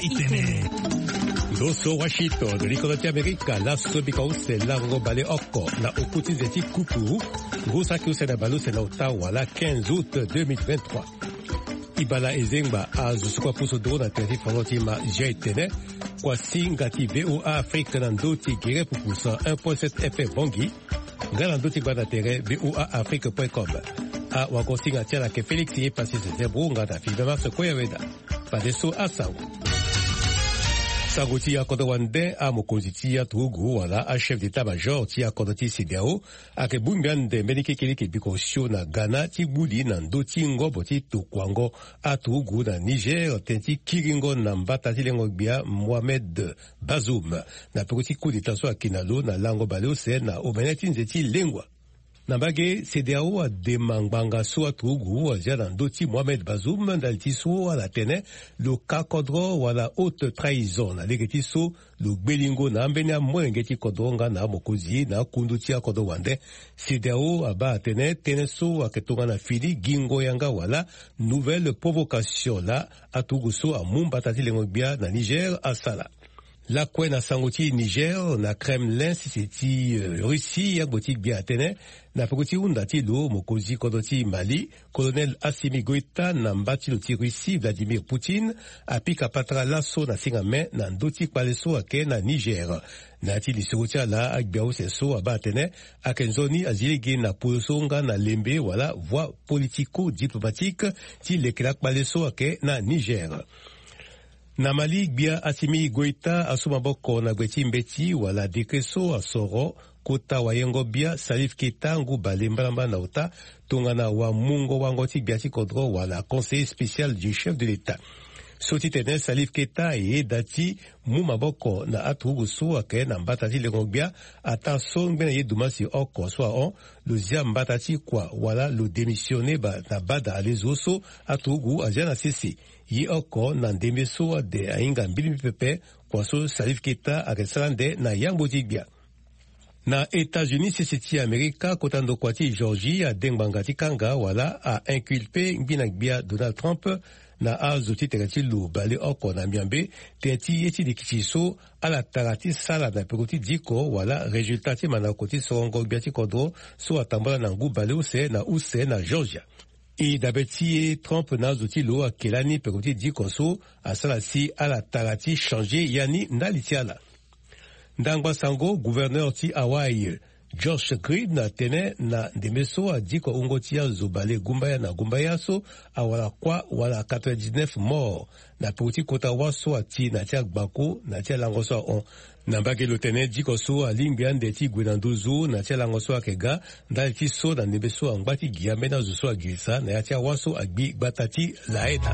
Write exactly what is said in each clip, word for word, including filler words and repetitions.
itene. Doso Washington, ricordi America, la subika use lango bale oko, na okuti zeti kuku, rusa ki use na balu se na Ottawa, la quinze août deux mille vingt-trois. Ibala ezengba a zusukwa puso do na teri fanoti ma jaitene, kwa singati V O A Afrique nandoti gire pupusa un virgule sept F M bongi, galandoti bana tere V O A Afrique point com. A wakosinga tiala ke Félix ye pasi se zebro ngata filma se koya weda. Padeso asango. Sagoti ya kodo wande a mokoziti ya tugu wala a chef d'état-major ti ya kodo ti C D A O a ke bumbian de menike kelike biko sio na Ghana ti budi na ndoti ngobo ti tukwango a tugu na Niger tenti kiringo na mbata ti lengo bia Mohamed Bazoum na pekoti coup d'état so a kinalo na lango baleo se na omeneti nzeti lengwa. Nambage C D A O a demangbanga so a tugu a jana ndoti Mohamed Bazoum dalti so a la tene lo kakodro wala haute trahison na legeti so lo gbelingo na ambenia mwengeti kodronga na mokozi na kunduti a kodo wande C D A O a ba tene tene so a ketonga na fili gingo yanga wala nouvelle provocation la a tugu so a mumba tati lengo bia na Niger a sala. La kwe na sangoti Niger na Kremlin si ti uh, Russie ya botik bia atene na pekoti undati lo mokozi kodoti Mali colonel Assimi Goïta na mbati lo ti Russie Vladimir Poutine apika patra laso na singame na ndoti paleso ake na Niger na ti lisogotia la akbiao seso aba atene akenzoni aziligi na polosonga na lembe wala voie politico diplomatique ti lekela paleso ake na Niger. Na Mali bia Assimi Goïta asuma boko na gweti mbeti wala dekreso asoro kota wayengo bia Salif Keita ngu balembalamba na ota tongana wa mungo wango ti bia ti kodro wala conseiller spécial du chef de l'État. Soti tene Salif Keita e dati mu maboko na atugu so ake na mbata ti lengo bia ata so ngena ye dumasi oko so on lo zia mbata ti kwa wala lo démissionner ba na bada alezo so atugu ajana sisi yi oko na ndembe so de ainga mbili pepe kwa so Salif Keita akesalande na yambo bia. Na États-Unis sisiti Amerika kotando kwati Georgie a dengbangati kanga wala a inculpé mbinakbia Donald Trump na azoti tereti lo bale oko na miambe tenti yeti dikitiso ala tarati sala na pekoti diko wala resultati manakoti sorongo biati kodro so atambola na ngu bale use na use na Georgia. I dabeti Trump na zoti lo a kelani pekoti diko so asala si ala tarati changer yani ndalitiala. Ndangba sango gouverneur ti Hawaii Josh Green na tene na ndemeso a diko ungoti ya zobale gumbaya na gumbaya so awala kwa wala quatre-vingt-dix-neuf morts na pekoti kota waso ati na tia gbako na tia langoso on na mbage lo tene diko so a limbian de ti gwenanduzu na tia langoso akega ndali ti so na ndemeso a ngbati giambe na zuso a gilsa na ya tia waso agbi gbatati laeta.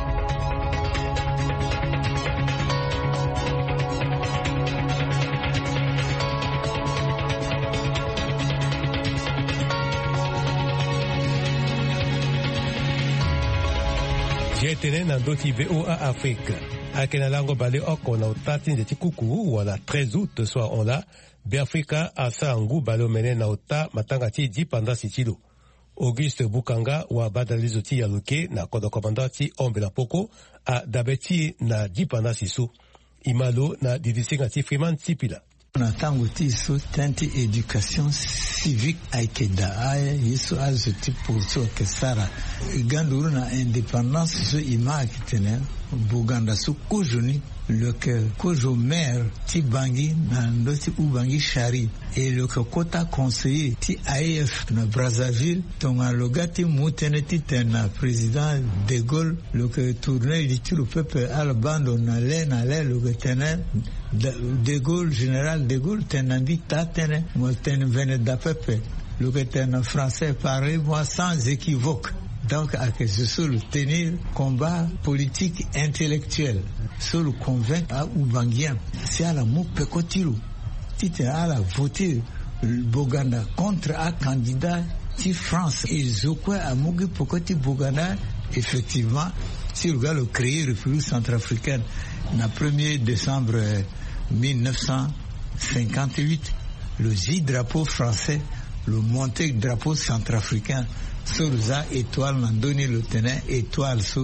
Jetene na ndoti V O A Afrique. Akena lango bale oko na utati nzeti kuku wala treize août soit on la Biafrika asa angu bale mene na uta matanga ti di panda sitilo. Auguste Bukanga wa badalizo ti yaluke na kodo komanda ti ombela poko a dabeti na di panda sisu. Imalo na didisinga ti Freeman Tipila. Na tango ti so tenti education civique aikeda aya yesu azo ti poso ke sara ganduru na indépendance so ima kitene buganda so kojoni le que kojo maire ti bangi na ndoti ubangi shari et le que kota conseiller ti A E F na Brazzaville tonga logati mutene ti tena président de Gaulle le que tourner di ti le peuple albando na le na le le que tene de Gaulle général de Gaulle tenandi tatene mo ten vene da peuple le que tena français parler moi sans équivoque. Donc, c'est sur le tenir combat politique intellectuel, sur le convaincre à Oubangien, c'est à la mou pekotilo. Tite à la voter le Boganda contre un candidat de France. Et Zokwe a mougi pekoti Boganda, effectivement, si le gars le créé République centrafricaine, le premier décembre mille neuf cent cinquante-huit, le J-drapeau français, le monté drapeau centrafricain, sur la étoile, m'a donné le tenant étoile sous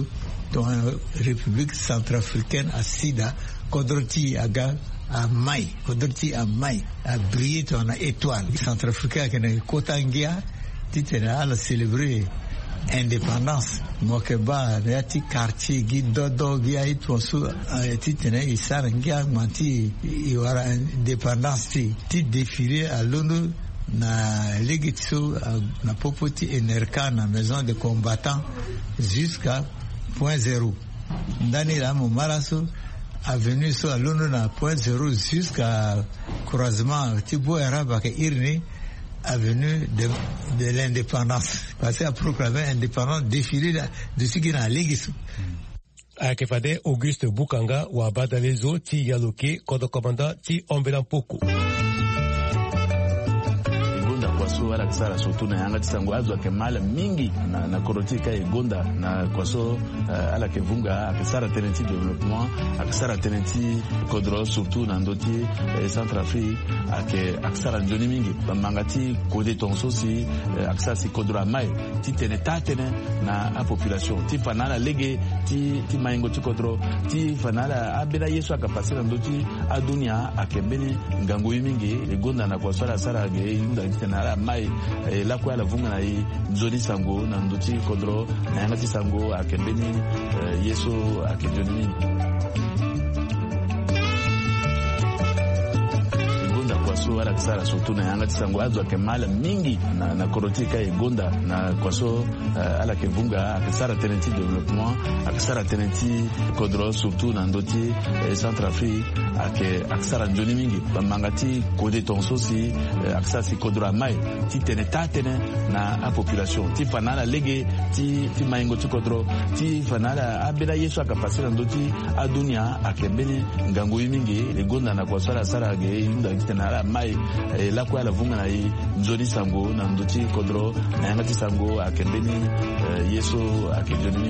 dans la République centrafricaine à Sida, Kodroti Aga à Maï, Kodroti à Maï, à briller dans la étoile. Centrafricain qui est Kotangia, Titena a célébré indépendance. Mokeba, Réati quartier, Guidodo, Guia, Itwasu, Titena, Isarangia, Manti, il y aura indépendance, ti défilé à l'ONU. Na legitso na popoti enerka na maison de combattants jusqu'à point zéro. Ndani la Maraso avenue so à l'ONU na point zéro jusqu'à croisement Tibo Arabe ke Irni avenue de, de l'indépendance. Parce à proclamer indépendance défilé de ce qui na legitso. Akefade Auguste Bukanga wa badalezo ti yaloke kodo komanda ti ombela poko. So ala kisara so tuna yanga tisango azwa kemala mingi na na korotika egonda na kwaso uh, ala kevunga akisara tenenti development akisara tenenti kodro surtout na ndoti eh, Centrafrique ake akisara njoni mingi bamangati kode tonso si eh, akisara si kodro mai ti teneta tene na a population ti fanala lege ti ti maingo ti kodro ti fanala abela yesu akapasira ndoti adunia akembeni ngango mingi egonda na kwaso ala sara ge yunda tena mai eh, la kwa la vunga na i nzoni sango na ndoti kodro na yanga ti sango akembeni eh, yeso akejoni kwaso ala kisara surtout na yanga tisango azwa kemala mingi na na korotika egonda na kwaso uh, ala kevunga akisara tenenti development akisara tenenti kodro surtout na ndoti eh, Centrafrique ake akisara njoni mingi bamangati kode tonso si uh, akisara si kodro mai ti teneta tene na a population ti fanala lege ti ti maingo ti kodro ti fanala abela yesu akapasira ndoti adunia akembeni ngango mingi egonda na kwaso ala sara ge yunda tena mai eh, la kwa la vunga na i nzoni sango na ndoti kodro na yanga ti sango akembeni eh, yeso akejoni.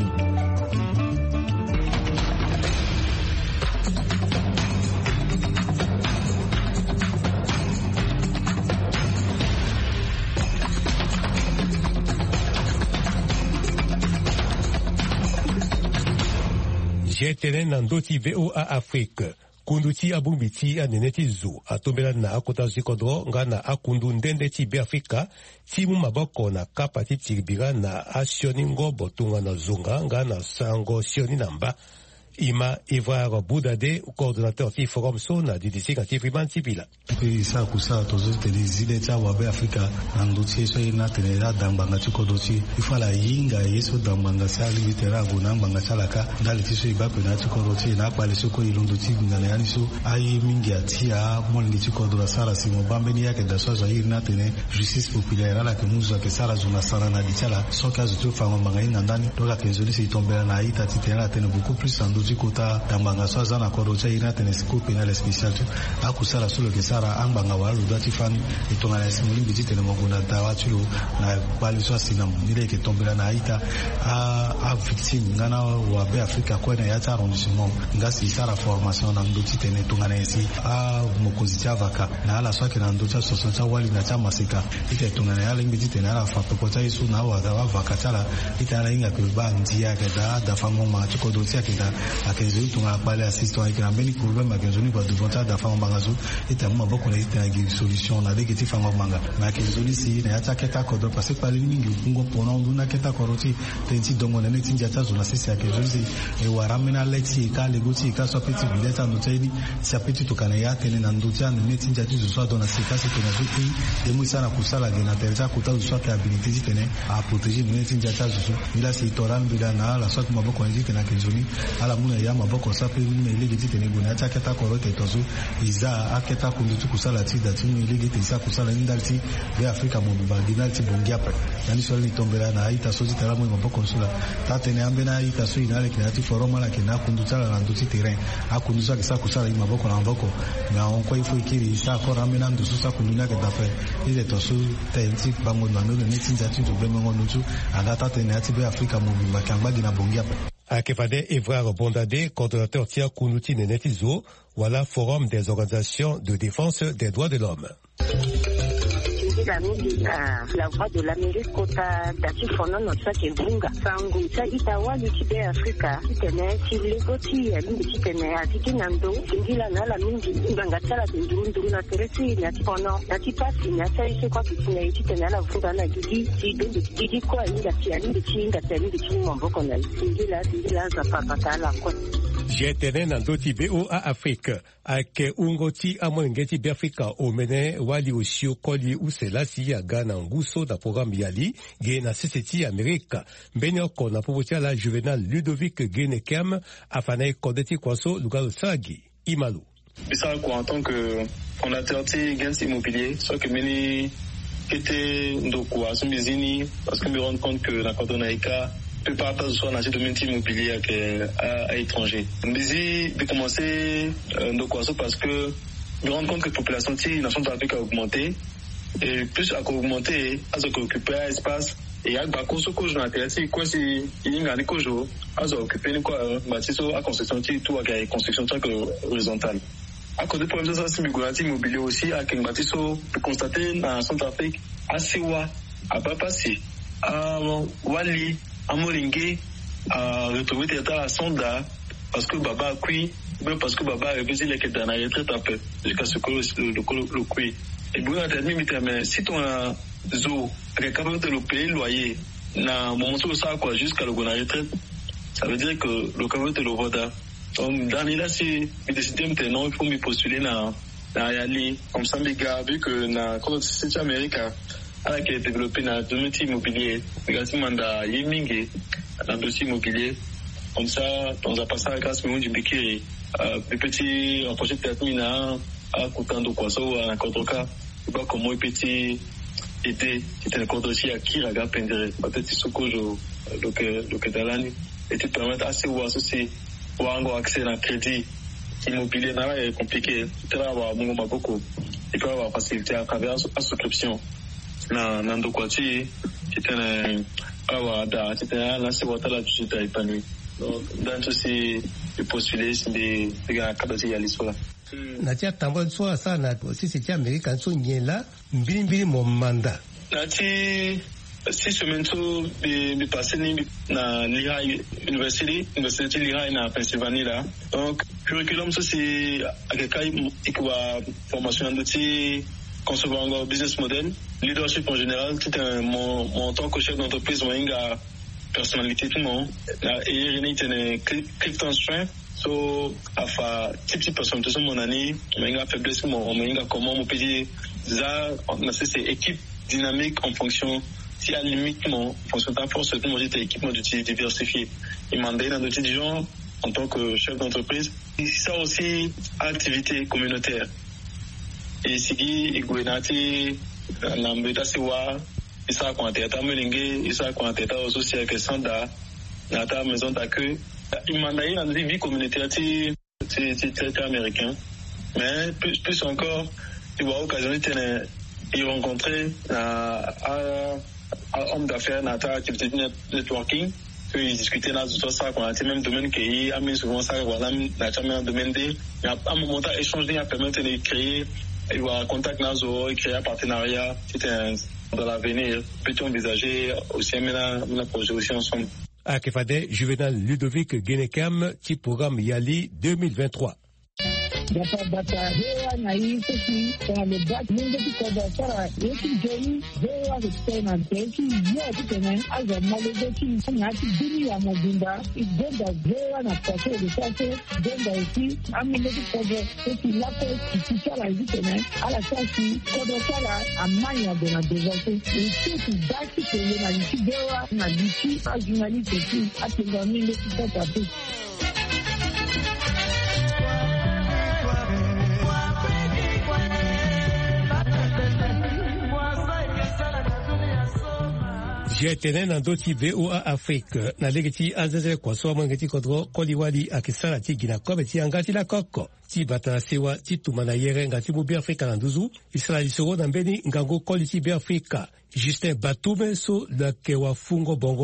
Jetene na ndoti V O A Afrique. Kundu ti abumbi ti anene ti zo atombela na akota zikodro nga na akundu ndende ti be Afrika ti mu maboko na kapa ti tiribira na asioni ngobo tunga na zonga nga na sango sioni namba. Ima Ivoire Boudade, coordonnateur du Forum Sona du district actif Iman Tibila. Isa kusa tozo tele zile cha wabe Afrika nanduti so ina tele la dambanga chiko dochi ifala yinga yeso dambanga sali bitera guna mbanga salaka ndali tiso ibape na chiko dochi na kwale soko ilunduti ngana yani so ayi mingi atia molngi chiko dora sara simo bambeni yake da so za ina tele justice populaire la ke muzo ke sara zuna sara na dichala so ka zutu fama mbanga ina ndani dola ke zoni se tombela na ita titela tele beaucoup plus sandu kota dambanga so zana korocha ina tene scope penal special akusala solo ke sara ambanga walu dati fan itonga na simuli biti tene mongona dawa chulo na bali so sinam nile ke tombela na ita a a victime ngana wa be Afrika ko na yata arrondissement ngasi sara formation na ndoti tene tonga na esi a mokozi chavaka na ala so ke na ndota soso cha wali na chama sika ite tonga na ala biti tene ala fa pokota isu na wa da vakatala ita ala inga ke ba ndia ke da da fango ma chiko dotia ke da akenzo tunga pale assistant ikina mbeni problème akenzo ni ba devant da fango bangazo ita mwa boko na ita ngi solution na deke ti fango manga na akenzo ni si na yata keta kodo parce que pale mingi kungo pona nduna keta koroti tenti dongo na neti njata zona sisi akenzo ni e waramena leti ka legoti ka so petit bileta no tsaidi sa petit to kana ya tene na ndutia na neti njati zo so dona sika se tena zuti de mu sana kusala gena terza kuta zo so abilité ti tene a protéger neti njata zo ila si toran bila na la so ma boko nji tena akenzo ni ala muna ya maboko sape muna ile giti tene guna cha keta korote tozo iza aketa kundutu kusala ti dati mu ile giti sa kusala ndalti be Afrika mo bagina ti bongia pa yani so ni tombela na ita so ti tala mu maboko sula ta tene ambena ita so inale kinati forum la kina kundutala na nduti terrain akunduza kisa kusala maboko na maboko na onko ifo ikiri isa ko ramena ndu susa kundunya ke dafe ile toso tenti bango na no ne tinja ti to be ngo ndutu agata tene ati be Afrika mo bakamba gina bongia pa Akefade Ivoire Bondade, coordonnateur Tia Kunuti Nenetizo, voilà Forum des organisations de défense des droits de l'homme. la mingi la voix de l'Amérique kota tati fono no sake bunga sangu ta itawali kibe Afrika kitene kilegoti ya mingi kitene atiki nando ngila na la mingi nganga tsala ndundu na teresi na fono tati pasi na sai kwa kitene kitene la vunga na gidi gidi gidi kwa inga tiani chinga tani chinga mboko na ngila ngila za papa la kwa jetene na ndoti B O A Afrique ake ungoti amwengeti bi Afrika omene wali usio koli uselasi ya Ghana nguso da programme yali ge na siseti Amerika mbeni oko na popotia la Juvenal Ludovic Genekem afane kodeti kwaso lugalo sagi Imalu. Ça quoi en tant que fondateur de Gens Immobilier, soit que meni était ndoko asumizini parce que me rendre compte que la Cotonaïka peut pas passer soit dans ce domaine immobilier à, à l'étranger. Mais j'ai commencé ndoko aso parce que me rendre compte que la population de la Centrafrique a augmenté et plus a augmenté, a occupé un espace et à bakoso ko na terre quoi si inga ni kojo a occupé quoi bâtiment à construction tout à construction horizontale. À côté de problème ça c'est immobilier aussi à King Batiso peut constater dans Centrafrique à Siwa à Bapasi à Wali à Molingue à retrouver des à Sonda parce que Baba a cuit même parce que Baba a révisé les quêtes dans la retraite un peu jusqu'à ce que le le cuit et bon à terminer mais si ton zo avec capable de le payer loyer na moment où ça quoi jusqu'à le la retraite ça veut dire que le capable de le voda donc dans là c'est il décidé maintenant il faut me postuler na na yali comme ça les gars vu que na quand c'est Amérique a qui est développé dans le domaine immobilier également dans Yemingue dans le dossier immobilier comme ça on a passé à grâce au du Bikiri le petit un projet de termina à Kutando quoi ça à Kotoka il va comment petit était c'était un compte aussi à qui la gare pendere peut-être Sokojo le que le que dalani et te permettre assez ou associer ou avoir accès à un crédit immobilier n'est pas compliqué tu vas avoir mon beaucoup et peut avoir facilité à travers la souscription na na ndokwati c'était un avoir da c'était là c'est votre la tu t'as épanoui donc dans ceci le postuler c'est des gars capacité à l'histoire natia tambo so sana si c'est américain so nyela mbili mbili mo manda nati si semaine so de de passer ni na Lehigh University University Lehigh na Pennsylvanie là donc curriculum ça c'est avec quoi formation de concevoir un business model leadership en général tout un mon mon tant que chef d'entreprise moi une personnalité tout le monde et René était Clifton Strength so afa type type personne tout mon année mais il a faiblesse mon mais il a comment mon petit ça on a c'est équipe dynamique en fonction si à limite mon fonction de force tout mon était équipement d'outils diversifiés il m'a donné dans d'autres gens en tant que chef d'entreprise ça aussi activité communautaire et sigi iguenati l'ambita siwa isa kwa teta melingue isa kwa teta aussi avec Sanda na ta maison d'accueil il m'a donné dans vie communautaire c'est c'est américain mais plus plus encore il va occasionner de rencontrer à à homme d'affaires na ta activité networking puis discuter là sur ça qu'on a même domaine qui a mis souvent ça voilà na jamais domaine de à un moment là échanger à permettre de créer il va contact nazo et créer un partenariat c'est un dans l'avenir peut-on envisager aussi un projet aussi ensemble à Kefade Juvenal Ludovic Genekem type programme Yali deux mille vingt-trois data data hewa na hii sisi kwa lebak mungu tukoda sara yeki jeni hewa kutena teki yote tena aza malezeki nyati dini ya mobimba igenda hewa na pase de sase genda isi amile tukoda teki lapo kisala hizi tena ala sasi kodo sara amanya de na devote isi daki kwenye na nchi hewa na diki ajunali teki atenga mile tukoda teki jetene na ndoti B O A Afrique na legeti anzeze kwa so mangeti kodro koliwali akisala ti gina kwa beti angati la koko ti bata sewa ti tumana yere ngati mu bi Afrika na nduzu Israeli soro na mbeni ngango koli ti bi Afrika Justin Batume so la kewa fungo bongo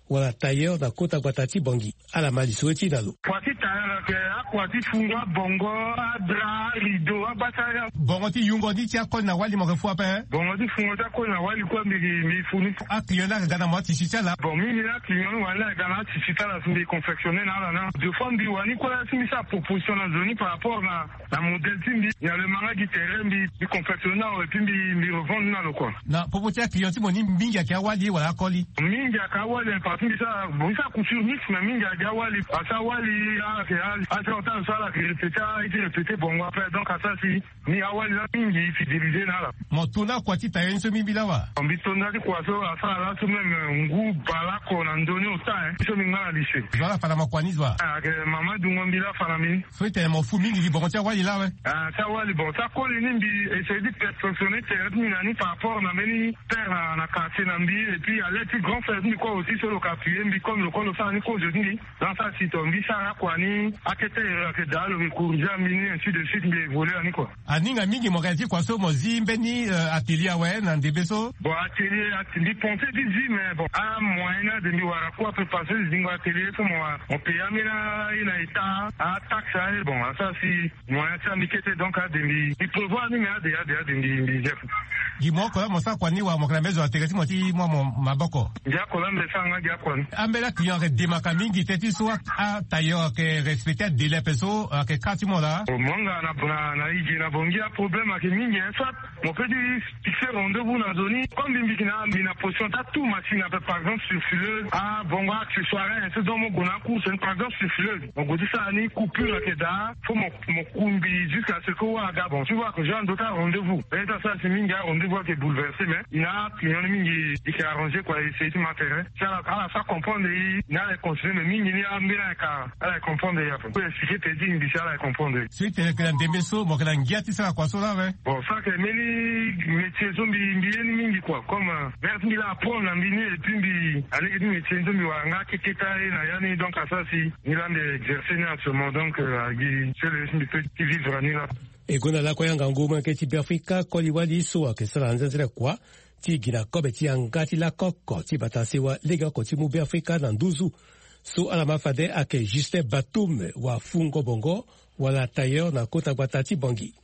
wala tailleur na kota Guatati Bangi ala mali sueti nalo. Kwati tailleur ke akwati fungwa bongo adra rido abata bongo ti yungo ni ti akol na wali mo ke fu ape bongo ti fungo ta ko na wali ko mi mi funi a client na gana mo ti sita la bon mi na client wala gana ti sita la sindi confectionner na la de fond bi wani ko la simi sa proposition na zoni par rapport na na modèle timbi ya le manga di terrain bi bi confectionner et puis bi bi revendre na lo ko na proposition client ti mo ni mingi ya wali wala koli mingi ya wali parti bi sa bon sa couture mix na mingi ya wali asa wali a ke a sa autant ça la que répéter et répéter bon après donc ça si ni awali la mingi fidéliser na la mo tuna kwa ti tailleur so mi bilawa ambi tona di kwa so asa la so même ngu balako na ndoni ota eh so mi ngala lise voilà para makwanizwa ah ke mama dungombi la fala mi so ite mo fu mingi bon ti wali la we ah ça wali bon ça ko ni mbi essayer de perfectionner terre ni nani par rapport na meni terre na quartier na mbi et puis aller plus grand faire ni quoi aussi sur le quartier mbi comme le ko le fa ni ko je dis dans ça si tombi ça kwa ni akete ke dalo ke kurja mini ainsi de suite mbi voler ni quoi aninga mingi mo ka ti kwa so mo zimbe ni atelier we na ndebeso bon atelier atelier ponte di mais bon a moyen de mi wara ko peut passer zingo atelier ko mo on paye amina ina ita a taxe a bon ça si moyen ça mi kete donc a de mi il prévoit ni a de a de de mi chef gi mo ko mo sa kwa ni wa mo kana mezo atelier mo ti mo maboko ja ko lambe sanga ja ko ambela client ke demaka mingi teti so a tailleur ke respecter délai peso ke kati mo la monga na na na iji na bongi a problème ke mingi soit mon petit fixer rendez-vous na zoni comme bimbikina mina position ta tout machine par exemple sur fileuse ah bon accessoire c'est dans mon gona course par exemple sur fileuse on dit ça ni coupure que da faut mon mon kumbi jusqu'à ce que wa ga bon tu vois que j'ai un d'autres rendez-vous et ça c'est mingi rendez-vous qui est bouleversé mais il a client mingi qui est arrangé quoi c'est du matériel ça à la fin comprendre il n'a les conseiller mais mingi ni amina ka à comprendre il faut expliquer te dire il ça la comprendre c'est que dans demeso mo kana ngiati ça kwa so la we bon ça que meni métier zombie mbi mingi quoi comme vers mi la apprendre la mini et puis mbi aller ni métier zombie wa nga kiteta na yani donc ça si ni là d'exercer na ce moment donc agi c'est le mbi petit vivre ni là e gona la kwa yanga ngoma ke ti Afrika ko liwali so ke sala nzere kwa ti gina ko be ti angati la kokko ti batasewa lega ko ti mu be Afrika na nduzu so ala mafade ake Justin Batum wa fungo bongo wala tailleur na kota Guatati Bangi.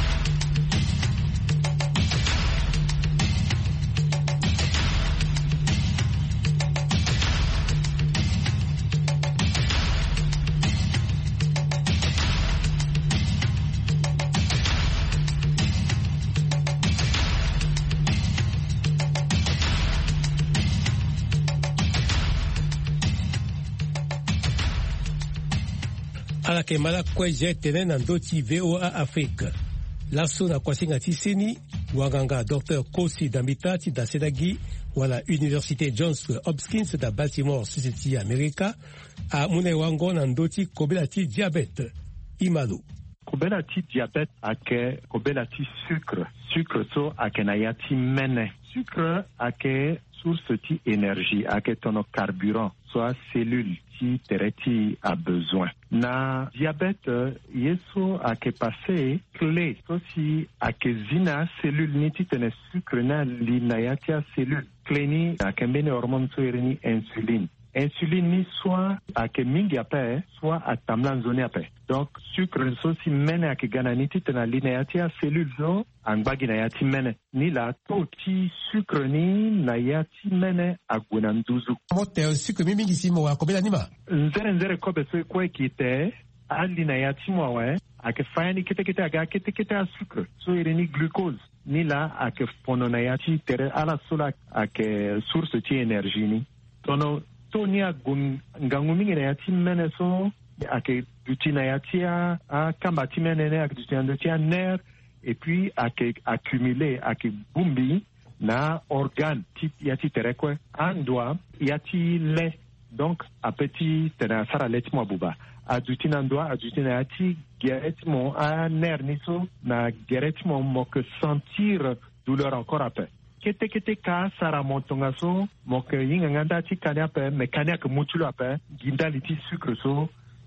Ala ke mala kweje tene na ndoti V O A Afrique. Laso na kwasinga tiseni, waganga docteur Kosi Damitati da Sedagi, wala Université Johns Hopkins da Baltimore City, America, a mune wango na ndoti kobelati diabète. Imalu. Kobelati diabète ake kobelati sucre. Sucre so ake na yati mene. Sucre ake source ti énergie, ake tono carburant, soit cellule ti tereti a besoin. Na diabète yeso ake passé clé, so si ake zina cellule ni ti tene sucre na li na yati a cellule. Clé ni ake mbene hormone so ereni insuline. Insuline ni soit ake mingi ape, soit a tamlan zone ape. Donc sucre so si mene ake gana ni ti tena li na yati a cellule so angbagi na yati mene. Ni la to ti sucre ni na yati mene aguna nduzu. Mote sucre mi mingi si mo wa kobela nima. Nzere nzere kobe so kwe kite ali na yati mo we ake fayani kete kete aga kete kete a sucre. So ereni glucose. Ni la ake fono na yati tere ala sola ake source ti énergie ni. Tono to ni agun ngangu mingi na yati mene so ake duti na yati a, a kamba ti mene ne ake duti na yati a nerf et puis ake accumuler ake bumbi na organe ti yati terekwe andwa yati le donc a petit tena sara leti mo buba aduti na ndwa aduti na yati gereti mo a nerf ni so na gereti mo mo que sentir douleur encore après. Kete kete ka sara montonga so mo ke yinga nganda ti kanya pe me kanya ke mutulo ape ginda liti sucre so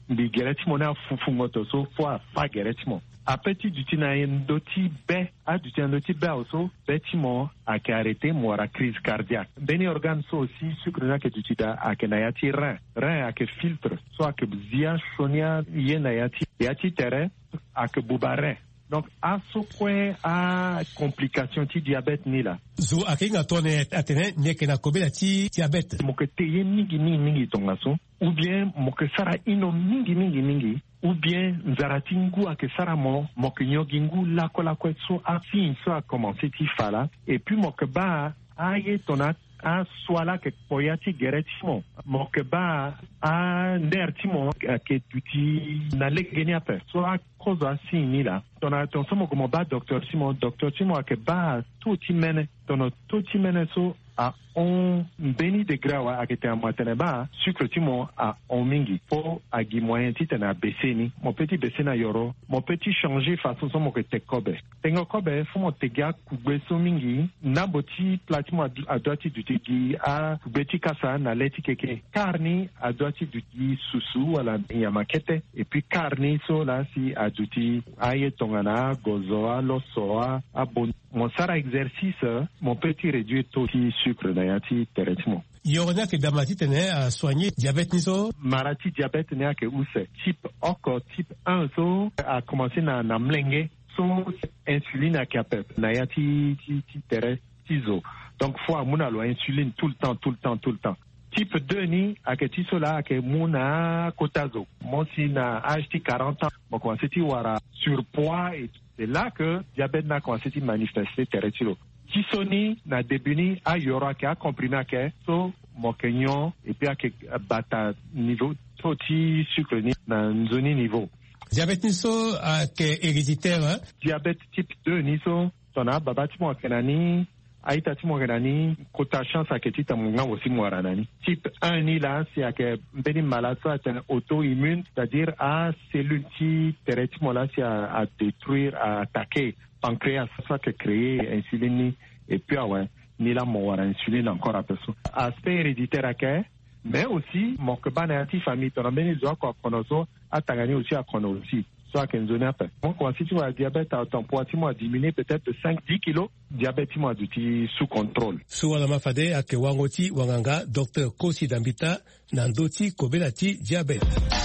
ndi gereti mo na fufu moto so fo fa gereti mo apeti duti na ndoti be a duti ndoti be also beti mo a ke arrêté mo ra crise cardiaque beni organe so aussi sucre na ke duti da a ke na yati rein rein a ke filtre so a ke zia shonia ye na yati yati tere a ke bubare. Donc, à ce point, à complication ti diabète ni là. Zo akinga tone atene nyeke na kobela ti diabète. Mo ke teye mingi mingi mingi tonga so, ou bien mo ke sara ino mingi mingi mingi, ou bien nzarati ngu a ke sara mo, mo ke nyogi ngu la ko la ko so a fin so a commencé ti fala, et puis mo ke ba a ye tonat a swala ke poyati geretimo mo ke ba a ndertimo ke tuti na legeni ape so a koza sini la tona ton somo como ba docteur Simon docteur Simon ke ba tuti mene tono tuti mene so a on beni de grawa a kete amatene ba sucre timo a on mingi po a gi moyen ti tena beseni mon petit besena yoro mon petit changer façon somo ke te kobe tengo kobe fo mo te ga kugbeso mingi na boti platimo a doati du tigi a beti kasa na leti keke carni a doati du tigi susu wala yamakete et puis carni so la si a duti aye tongana gozoa losoa a bon mon sara exercice mon petit réduit taux de sucre na yati teretimo yorona ke damati tene a soigner diabète niso marati diabète ne ke use type oko type un so a commencé na na mlenge so insuline a kapep na yati ti ti tere tizo donc faut amuna lo insuline tout le temps tout le temps tout le temps type deux ni a ke tiso la ke muna kotazo mon si na âge ti quarante ans bon commencé ti wara surpoids et c'est là que diabète n'a commencé à manifester teretilo Kisoni na debuni a yoro ke a comprimé ke so mokenyo et puis a ke bata niveau toti sucre ni na nzoni niveau. Diabète niso a ke héréditaire hein? Diabète type deux niso tona babati mo kenani aita ti mo kenani kota chance a ke ti tamunga aussi mo ranani. Type un ni là c'est a ke beni malade so c'est auto-immune c'est-à-dire a cellule ti tereti mo là c'est à détruire à attaquer pancréas, ça qui crée insuline et puis ah ouais, ni la mort insuline encore à personne. Aspect héréditaire à quel, mais aussi mon que banati famille, ton amène les autres qu'on a tagani aussi à qu'on aussi. Soit qu'une zone après. Donc si tu as diabète, ton poids tu m'as diminué peut-être de cinq à dix kilos, diabète tu m'as dit sous contrôle. Sous la mafade à que wangoti wanganga docteur Kosi Dambita nandoti kobelati diabète.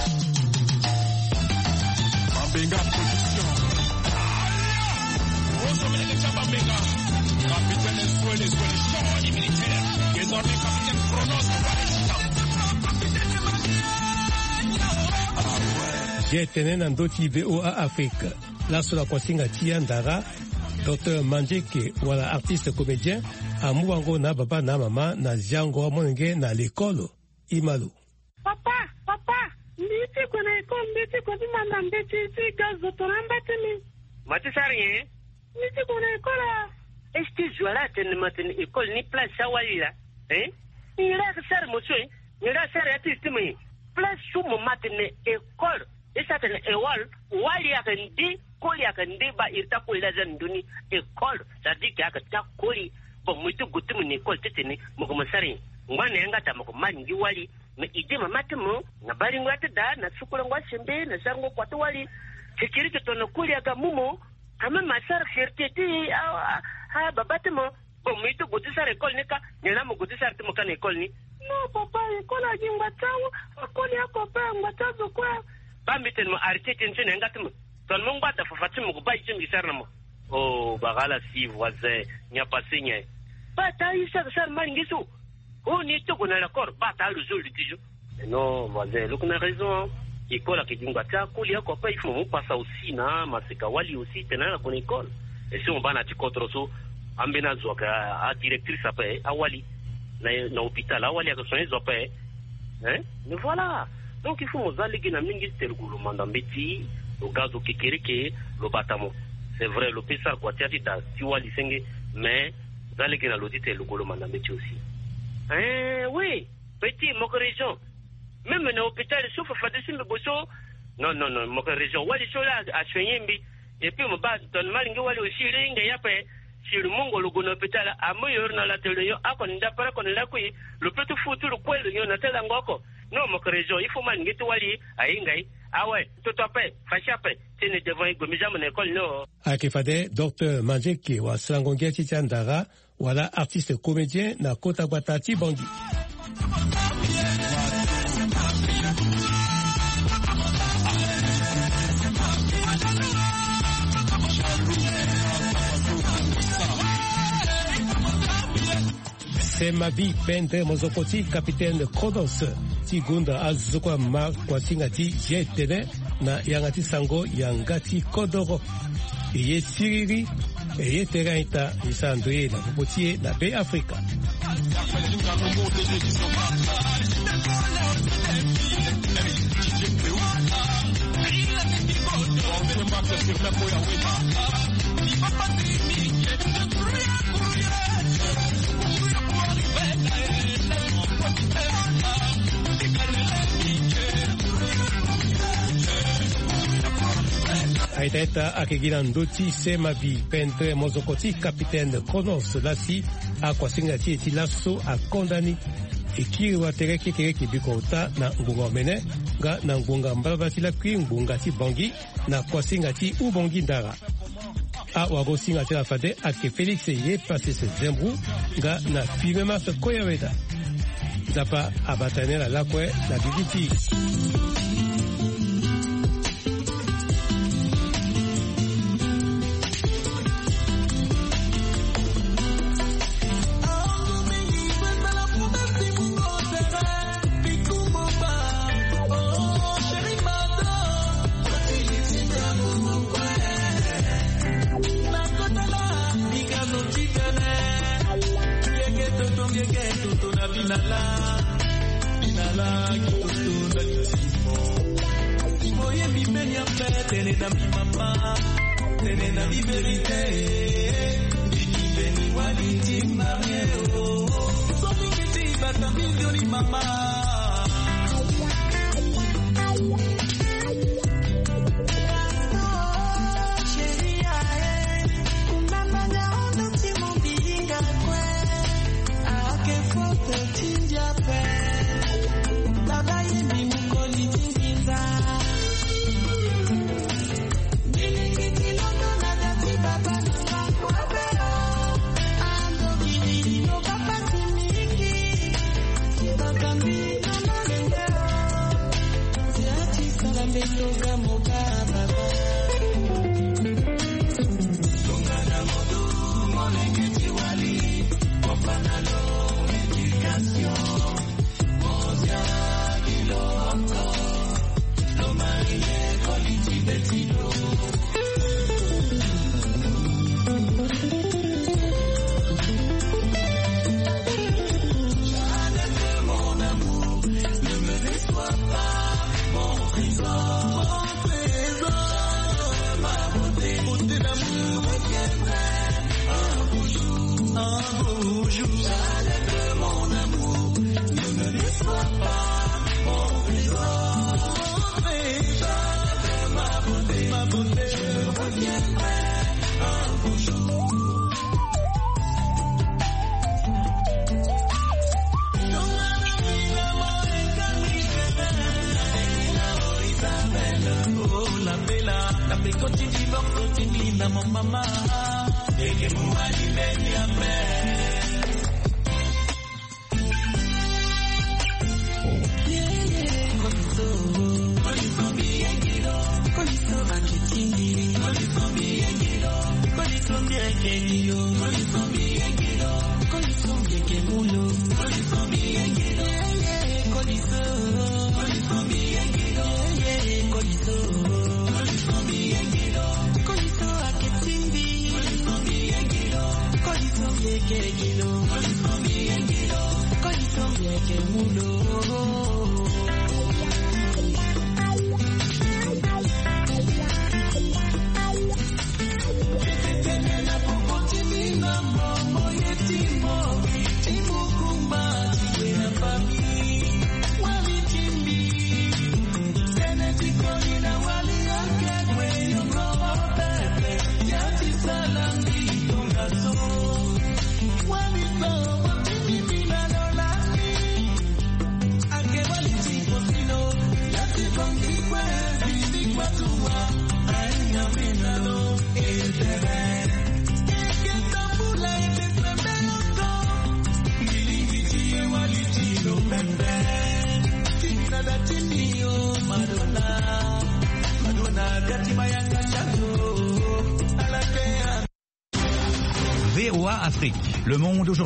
Jetene na ndoti V O A Afrique. La sola kwasinga tia ndara docteur Manjeke wala artiste comédien amuwango na baba na mama na jango monenge na l'école Imalu. Papa, papa, nditi kona école nditi kwa mama nditi si gazo toramba tini. Mati sari nditi kona école. Est-ce que je vais attendre maintenant école ni place sawalila? Hein? Il a que ça monsieur, il a ça artiste mais place sous mon matin école. Et ça c'est école, wali akandi, koli akandi ba irta ko ila zanduni école, ça dit qu'il y a que ta koli bon mutu gutu mon école tetene mo ko masari. Ngwana yanga ta mo ko mangi wali, mais ide mama temo na bari ngwata da na sukula ngwa sembe na sango kwatu wali. Security to no koli aga mumo, kama masar fierté ah ah baba temo bon mutu gutu sar école nika, nyana mo gutu sar temo kan école ni. Non papa, école a jingwa tawo, akoli akopa ngwata zo kwa. Bambiten mo arrêté tension ngatum ton mon bata fafati mo ba jim gisarna mo oh bagala si voisin nya pasinya bata isa sar maringisu oh ni to kona l'accord bata le jour du tijo non voisin look na raison école qui dinga ta kuli yako pa il faut passa aussi na masika wali aussi tenana kon école et si on bana ti kontroso ambena zoka a directrice après a wali na na hôpital a wali a soigner zopa hein mais voilà. Donc il faut mozaligi na mingi tergulu mandambeti lo gazo kekereke lo batamo. C'est vrai le pesa kwa tiati da tiwa lisenge mais zaligi na lodite lo golo mandambeti aussi. Eh oui, petit mon région. Même na hôpital souffre fadisi mboso. Non non non mon région wali chola a soignembi et puis mo ba ton malingi wali aussi ringa yape sur le mongo lo gono hôpital a meilleur na la télé yo akonda para konla kui le petit foutu le kwelo yo na tela ngoko. Non, mon région, il faut manguer tout wali, à Ingaï, Ah ouais, tout à fait. Fachape, c'est ne devant Gomija mon école no. Akifade docteur Manjeki wa Slangongia Chichandara wala artiste comédien na Kota Batati Bangi. Semabi Pente Mozokoti, capitaine Kodos, Tigunda Azukwa Ma Kwasingati, Jetene, na Yangati Sango, Yangati Kodoro, Eye Siriri, Eye Teraita, Isandwe, na Popotier, na Bay Africa. Aiteta akigirandoti Semabi Pente Mozokoti, capitaine Konos Lasi, Akwasingati eti lasso a condamné ekiri wa tereki kereki bikota na ngunga mene ga na ngunga mbalabati la kwi ngunga ti bangi na kwasingati u bangi ndara a wago singati la fade ake Felix ye passé ce zembru ga na filmema se koyaweda zapa abatane la lakwe la bibiti. Again. V O A Afrique, le monde aujourd'hui.